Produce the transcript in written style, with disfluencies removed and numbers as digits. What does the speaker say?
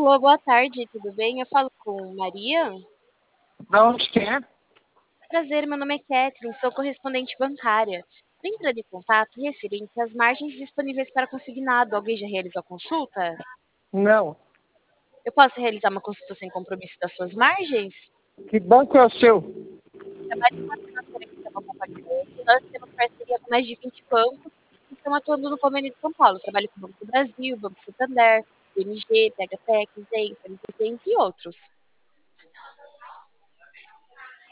Alô, boa tarde, tudo bem? Eu falo com Maria. Da onde que é? Prazer, meu nome é Catherine, sou correspondente bancária. Estou entrando em contato referente às margens disponíveis para consignado. Alguém já realizou a consulta? Não. Eu posso realizar uma consulta sem compromisso das suas margens? Que banco é o seu? Trabalho com uma financeira que chama Compactec. Nós temos parceria com mais de 20 bancos que estão atuando no convênio de São Paulo. Trabalho com o Banco do Brasil, Banco Santander, BMG, PHTec, Zen, Santander, entre outros.